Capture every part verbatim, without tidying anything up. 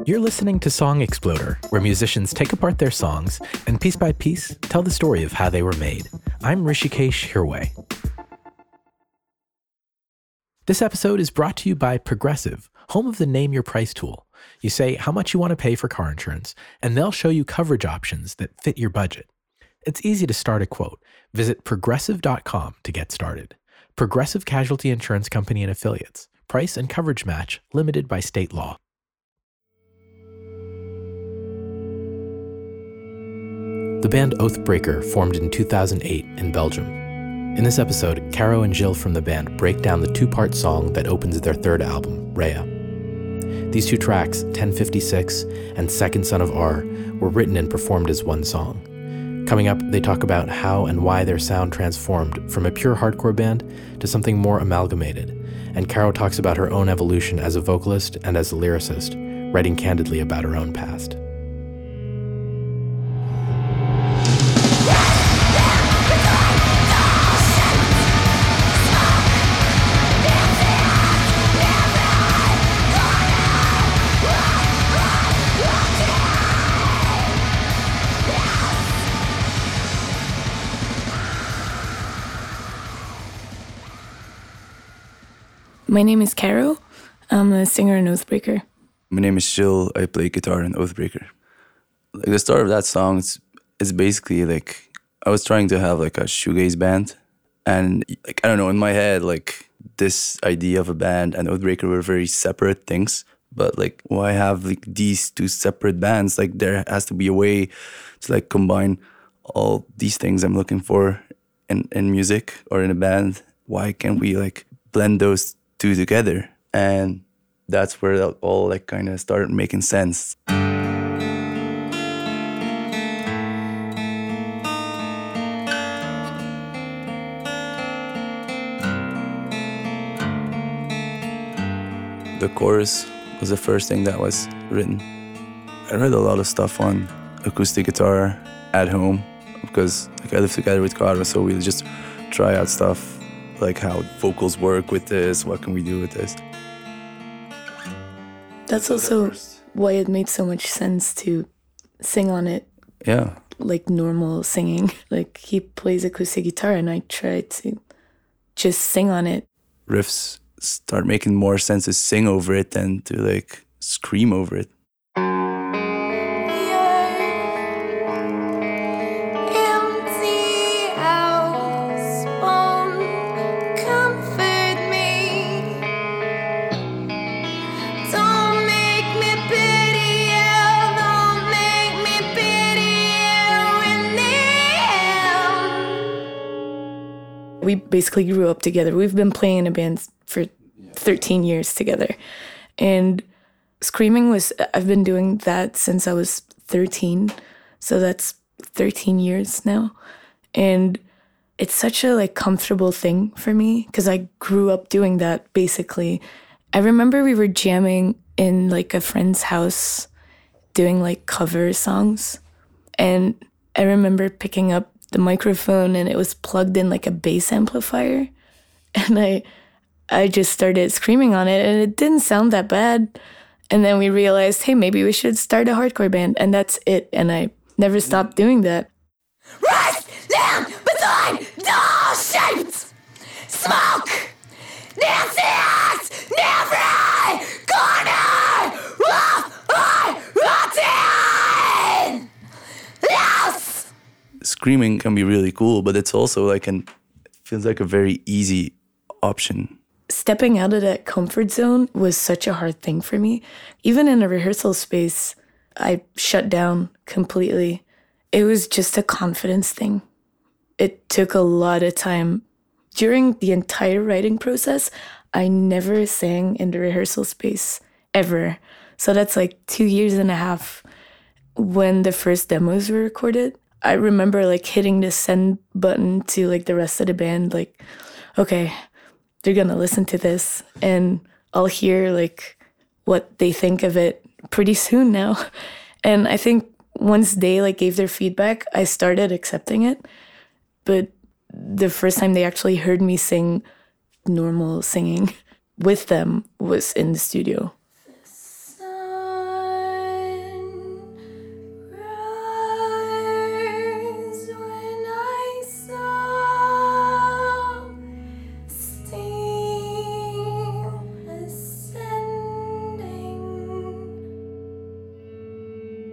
You're listening to Song Exploder, where musicians take apart their songs and piece by piece tell the story of how they were made. I'm Rishikesh Hirway. This episode is brought to you by Progressive, home of the Name Your Price tool. You say how much you want to pay for car insurance, and they'll show you coverage options that fit your budget. It's easy to start a quote. Visit progressive dot com to get started. Progressive Casualty Insurance Company and Affiliates. Price and coverage match limited by state law. The band Oathbreaker formed in two thousand eight in Belgium. In this episode, Caro and Gilles from the band break down the two-part song that opens their third album, Rhea. These two tracks, ten fifty-six and Second Son of R, were written and performed as one song. Coming up, they talk about how and why their sound transformed from a pure hardcore band to something more amalgamated, and Caro talks about her own evolution as a vocalist and as a lyricist, writing candidly about her own past. My name is Caro. I'm a singer in Oathbreaker. My name is Gilles. I play guitar in Oathbreaker. Like the start of that song is, is basically like I was trying to have like a shoegaze band, and like I don't know, in my head like this idea of a band and Oathbreaker were very separate things. But like why have like these two separate bands? Like there has to be a way to like combine all these things I'm looking for in in music or in a band. Why can't we like blend those two together? And that's where that all like kind of started making sense. The chorus was the first thing that was written. I read a lot of stuff on acoustic guitar at home because like I live together with Caro, so we just try out stuff like how vocals work with this, what can we do with this? That's also why it made so much sense to sing on it. Yeah. Like normal singing. Like he plays acoustic guitar and I try to just sing on it. Riffs start making more sense to sing over it than to like scream over it. We basically grew up together. We've been playing in a band for thirteen years together. And screaming was, I've been doing that since I was thirteen. So that's thirteen years now. And it's such a like comfortable thing for me because I grew up doing that basically. I remember we were jamming in like a friend's house doing like cover songs. And I remember picking up the microphone and it was plugged in like a bass amplifier. And I I just started screaming on it and it didn't sound that bad. And then we realized, hey, maybe we should start a hardcore band. And that's it. And I never stopped doing that. Rust down between the shapes. Smoke. Nancy X. Never corner. Off. I. Rotten. Yes. Screaming can be really cool, but it's also like an it feels like a very easy option. Stepping out of that comfort zone was such a hard thing for me. Even in a rehearsal space, I shut down completely. It was just a confidence thing. It took a lot of time. During the entire writing process, I never sang in the rehearsal space, ever. So that's like two years and a half when the first demos were recorded. I remember like hitting the send button to like the rest of the band, like, okay, they're gonna listen to this and I'll hear like what they think of it pretty soon now. And I think once they like gave their feedback, I started accepting it. But the first time they actually heard me sing normal singing with them was in the studio. The sun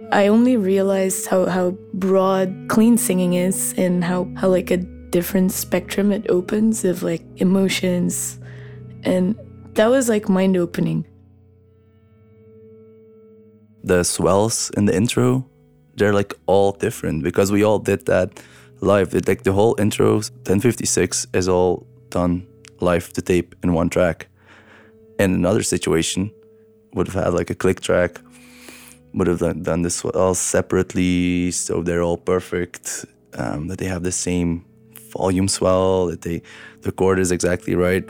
I only realized how, how broad clean singing is and how, how like a different spectrum it opens of like emotions. And that was like mind-opening. The swells in the intro, they're like all different because we all did that live. It, like the whole intro, ten fifty-six, is all done live to tape in one track. In another situation, would have had like a click track, would have done, done this all separately, so they're all perfect, um, that they have the same volume swell, that they the chord is exactly right.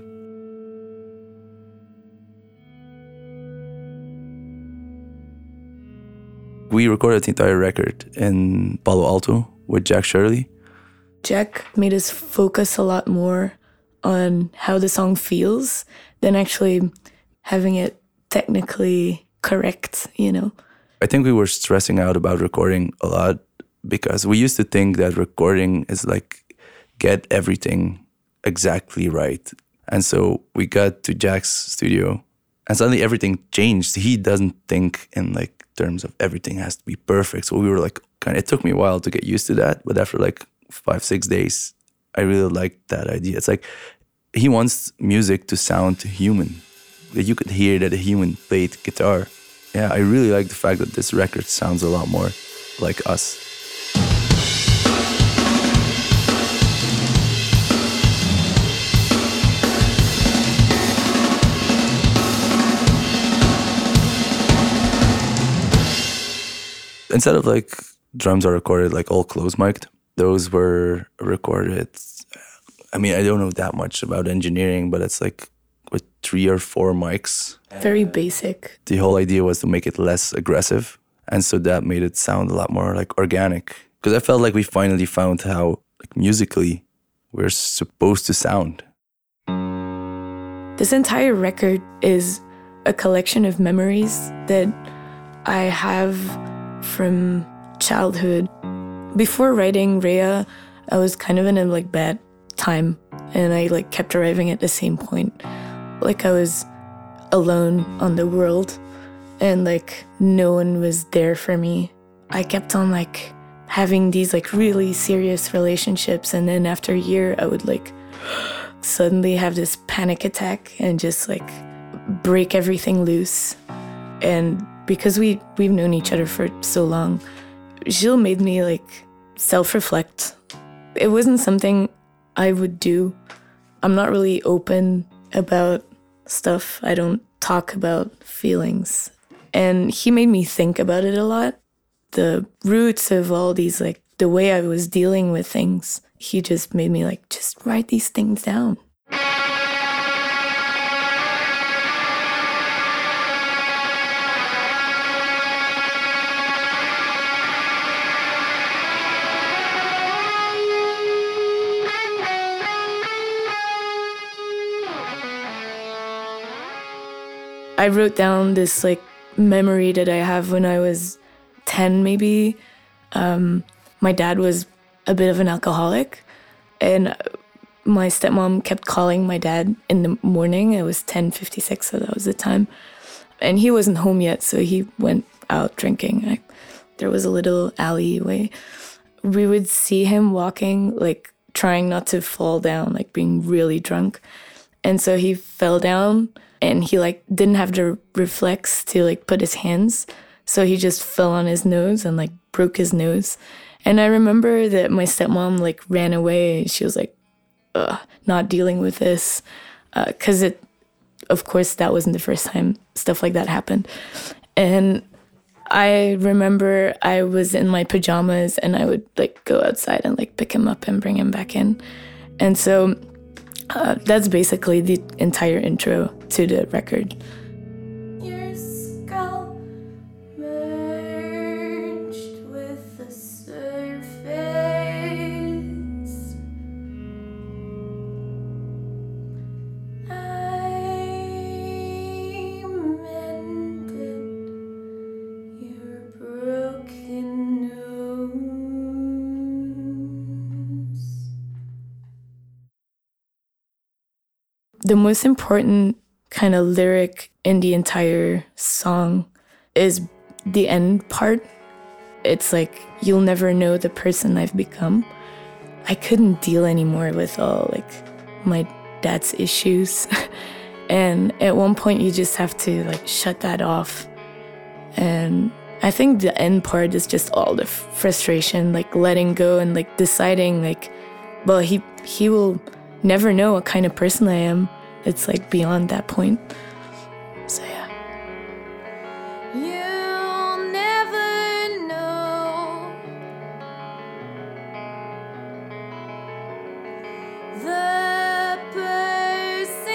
We recorded the entire record in Palo Alto with Jack Shirley. Jack made us focus a lot more on how the song feels than actually having it technically correct, you know. I think we were stressing out about recording a lot because we used to think that recording is like get everything exactly right. And so we got to Jack's studio and suddenly everything changed. He doesn't think in like terms of everything has to be perfect. So we were like, kind of, it took me a while to get used to that. But after like five, six days, I really liked that idea. It's like he wants music to sound human. That you could hear that a human played guitar. Yeah, I really like the fact that this record sounds a lot more like us. Instead of like drums are recorded like all close mic'd, those were recorded. I mean, I don't know that much about engineering, but it's like with three or four mics. Very basic. The whole idea was to make it less aggressive. And so that made it sound a lot more like organic. Because I felt like we finally found how like musically we're supposed to sound. This entire record is a collection of memories that I have from childhood. Before writing Rhea, I was kind of in a like bad time and I like kept arriving at the same point. Like I was alone on the world and like no one was there for me. I kept on like having these like really serious relationships and then after a year I would like suddenly have this panic attack and just like break everything loose. And because we, we've known each other for so long, Gilles made me like self-reflect. It wasn't something I would do. I'm not really open about stuff. I don't talk about feelings. And he made me think about it a lot. The roots of all these, like the way I was dealing with things, he just made me like, just write these things down. I wrote down this like memory that I have when I was ten maybe. Um, my dad was a bit of an alcoholic and my stepmom kept calling my dad in the morning. It was ten fifty-six, so that was the time. And he wasn't home yet, so he went out drinking. I, there was a little alleyway. We would see him walking, like trying not to fall down, like being really drunk. And so he fell down and he like didn't have the reflex to like put his hands. So he just fell on his nose and like broke his nose. And I remember that my stepmom like ran away. She was like, Ugh, not dealing with this. Uh, Cause it, of course, that wasn't the first time stuff like that happened. And I remember I was in my pajamas and I would like go outside and like pick him up and bring him back in. And so Uh, that's basically the entire intro to the record. Your skull merged with the surface. I mended your broken nose. The most important kind of lyric in the entire song is the end part it's like you'll never know the person I've become. I couldn't deal anymore with all like my dad's issues. And at one point you just have to like shut that off. And I think the end part is just all the f- frustration, like letting go and like deciding like, well, he he will never know what kind of person I am. It's like beyond that point. So yeah. You'll never know the person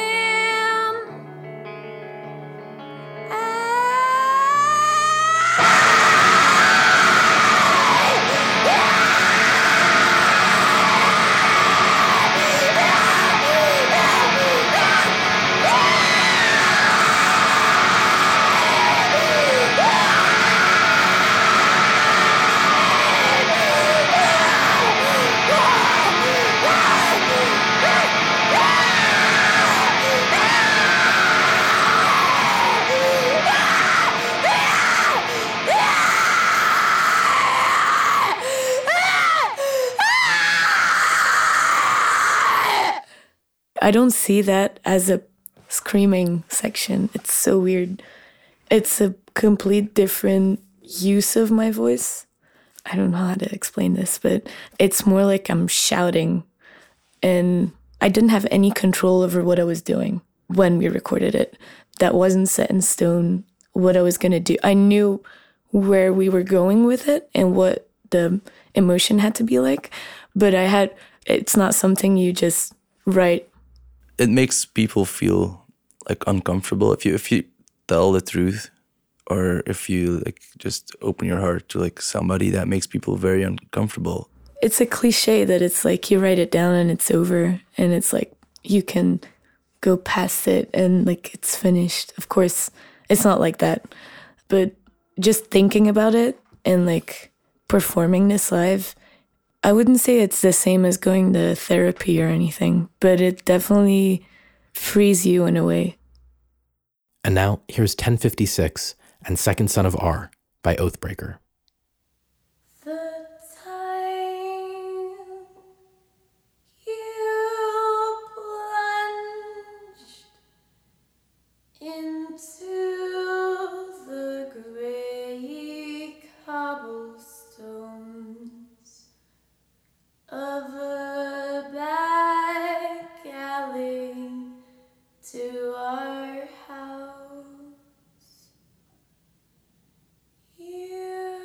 I don't see that as a screaming section. It's so weird. It's a complete different use of my voice. I don't know how to explain this, but it's more like I'm shouting. And I didn't have any control over what I was doing when we recorded it. That wasn't set in stone what I was going to do. I knew where we were going with it and what the emotion had to be like. But I had, it's not something you just write. It makes people feel like uncomfortable if you if you tell the truth, or if you like just open your heart to like somebody. That makes people very uncomfortable. It's a cliche that it's like you write it down and it's over, and it's like you can go past it and like it's finished. Of course, it's not like that. But just thinking about it and like performing this live, I wouldn't say it's the same as going to therapy or anything, but it definitely frees you in a way. And now, here's ten fifty-six and Second Son of R by Oathbreaker. the time you plunged into the gray cobblestones of a back alley to our house. You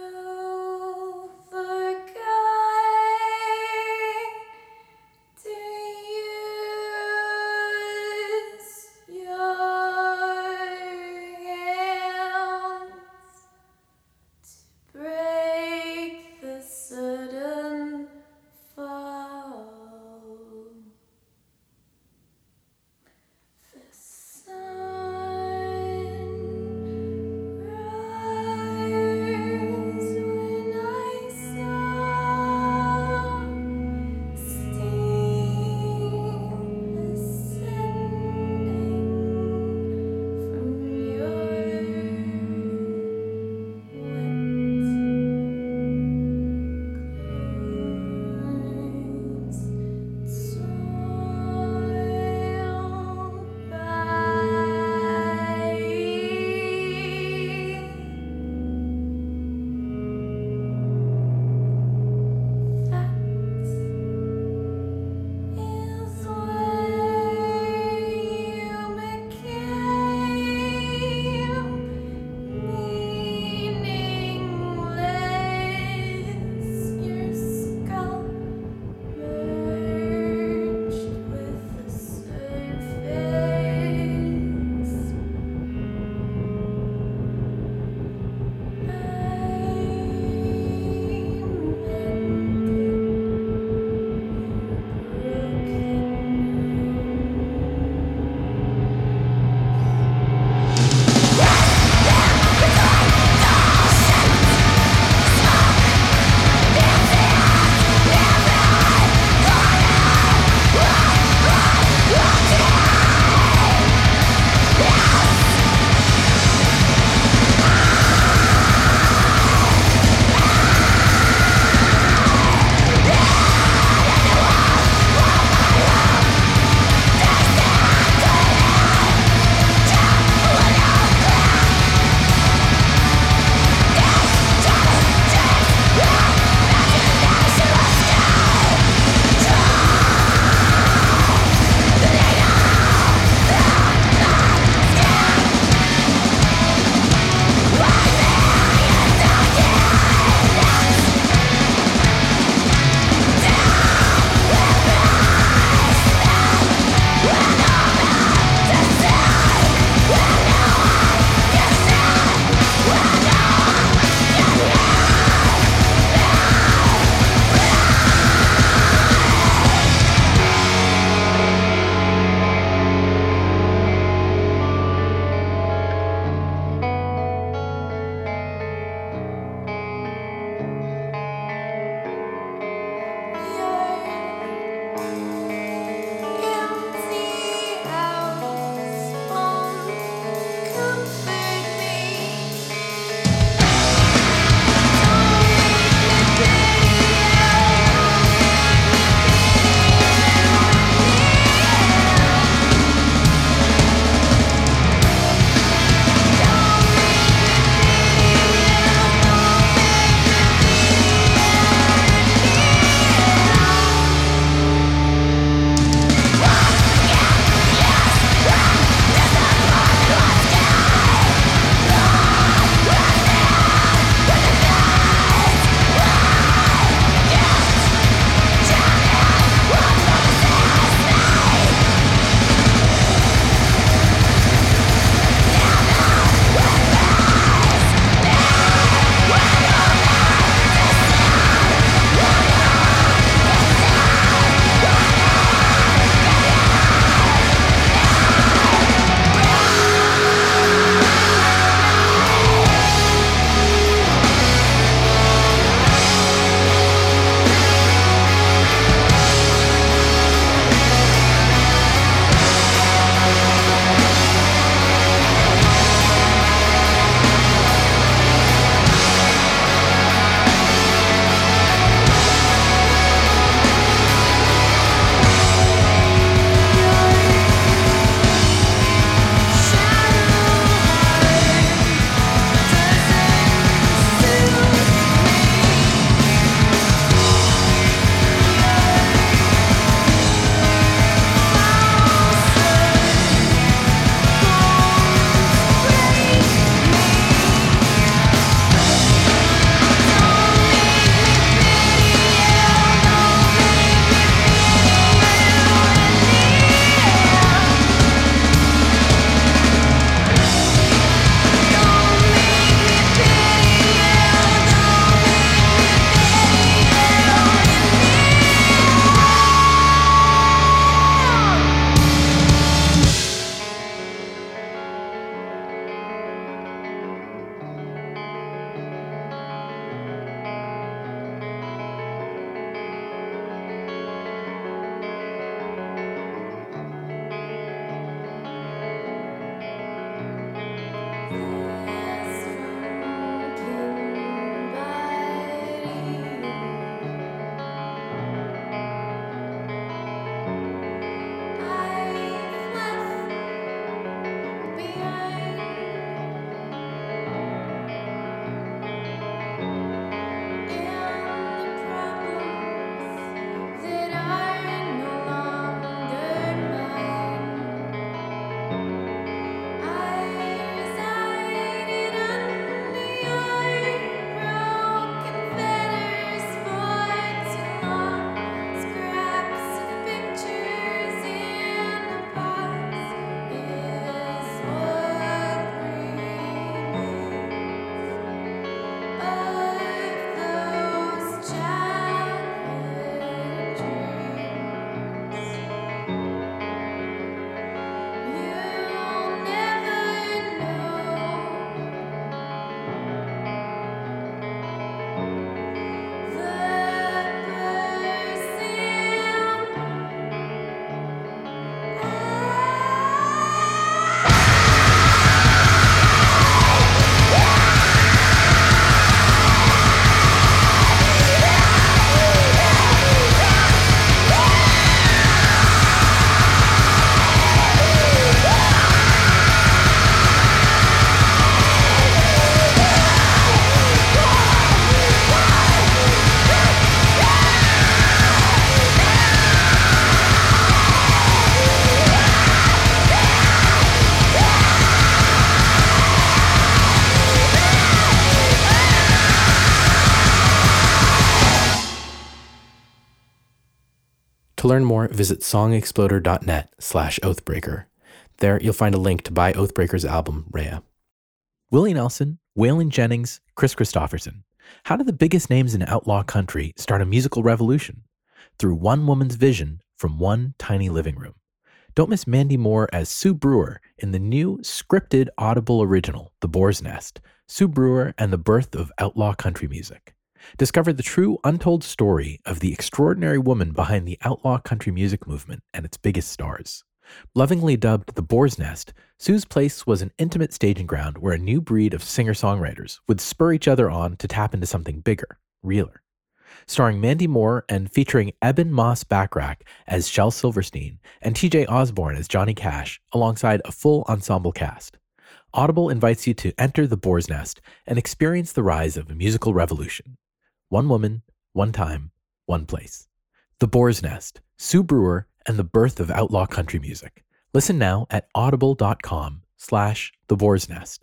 To learn more, visit songexploder.net slash Oathbreaker. There, you'll find a link to buy Oathbreaker's album, Rhea. Willie Nelson, Waylon Jennings, Chris Christopherson. How did the biggest names in outlaw country start a musical revolution? Through one woman's vision from one tiny living room. Don't miss Mandy Moore as Sue Brewer in the new scripted Audible original, The Boar's Nest, Sue Brewer and the Birth of Outlaw Country Music. Discover the true untold story of the extraordinary woman behind the outlaw country music movement and its biggest stars. Lovingly dubbed The Boar's Nest, Sue's place was an intimate staging ground where a new breed of singer-songwriters would spur each other on to tap into something bigger, realer. Starring Mandy Moore and featuring Eben Moss Backrack as Shel Silverstein and T J Osborne as Johnny Cash, alongside a full ensemble cast. Audible invites you to enter The Boar's Nest and experience the rise of a musical revolution. One woman, one time, one place. The Boar's Nest, Sue Brewer, and the Birth of Outlaw Country Music. Listen now at audible.com slash The Boar's Nest.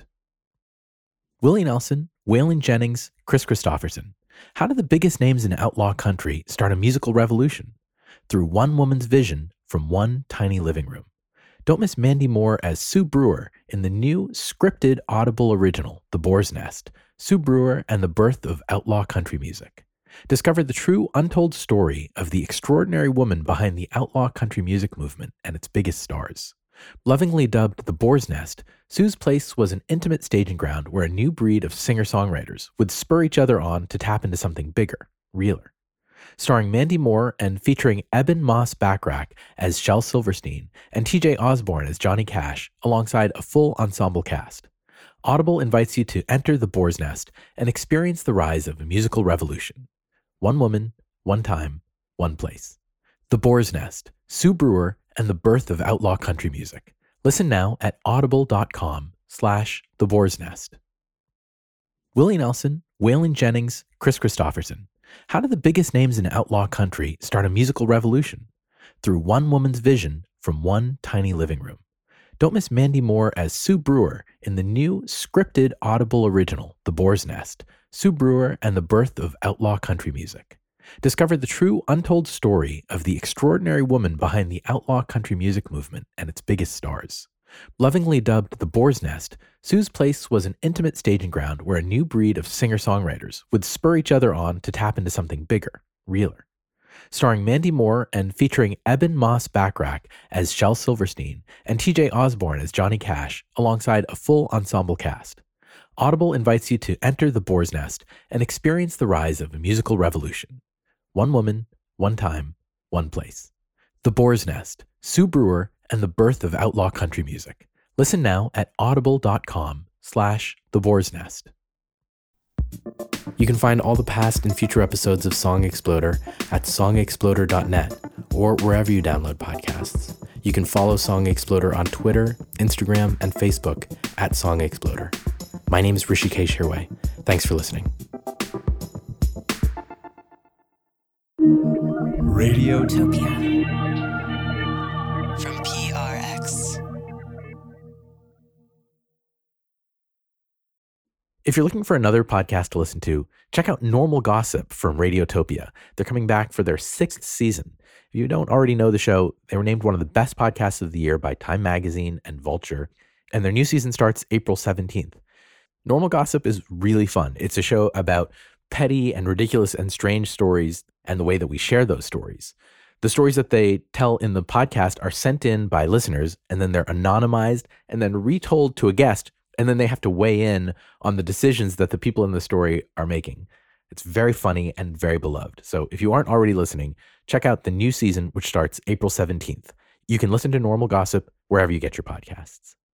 Willie Nelson, Waylon Jennings, Chris Christopherson. How did the biggest names in outlaw country start a musical revolution? Through one woman's vision from one tiny living room. Don't miss Mandy Moore as Sue Brewer in the new scripted Audible original, The Boar's Nest, Sue Brewer and the Birth of Outlaw Country Music. Discover the true untold story of the extraordinary woman behind the outlaw country music movement and its biggest stars. Lovingly dubbed The Boar's Nest, Sue's place was an intimate staging ground where a new breed of singer-songwriters would spur each other on to tap into something bigger, realer. Starring Mandy Moore and featuring Eben Moss Backrack as Shel Silverstein and T J Osborne as Johnny Cash, alongside a full ensemble cast. Audible invites you to enter The Boar's Nest and experience the rise of a musical revolution. One woman, one time, one place. The Boar's Nest, Sue Brewer, and the Birth of Outlaw Country Music. Listen now at audible.com slash The Boar's Nest. Willie Nelson, Waylon Jennings, Chris Christopherson. How did the biggest names in outlaw country start a musical revolution? Through one woman's vision from one tiny living room. Don't miss Mandy Moore as Sue Brewer in the new scripted Audible original, The Boar's Nest, Sue Brewer and the Birth of Outlaw Country Music. Discover the true untold story of the extraordinary woman behind the outlaw country music movement and its biggest stars. Lovingly dubbed The Boar's Nest, Sue's place was an intimate staging ground where a new breed of singer-songwriters would spur each other on to tap into something bigger, realer. Starring Mandy Moore and featuring Eben Moss Backrack as Shel Silverstein and T J Osborne as Johnny Cash, alongside a full ensemble cast. Audible invites you to enter The Boar's Nest and experience the rise of a musical revolution. One woman, one time, one place. The Boar's Nest, Sue Brewer, and the Birth of Outlaw Country Music. Listen now at audible.com slash The Boar's Nest. You can find all the past and future episodes of Song Exploder at song exploder dot net or wherever you download podcasts. You can follow Song Exploder on Twitter, Instagram, and Facebook at Song Exploder. My name is Rishikesh Hirway. Thanks for listening. Radiotopia from P R X. If you're looking for another podcast to listen to, check out Normal Gossip from Radiotopia. They're coming back for their sixth season. If you don't already know the show, they were named one of the best podcasts of the year by Time Magazine and Vulture, and their new season starts April seventeenth. Normal Gossip is really fun. It's a show about petty and ridiculous and strange stories and the way that we share those stories. The stories that they tell in the podcast are sent in by listeners, and then they're anonymized and then retold to a guest, and then they have to weigh in on the decisions that the people in the story are making. It's very funny and very beloved. So if you aren't already listening, check out the new season, which starts April seventeenth. You can listen to Normal Gossip wherever you get your podcasts.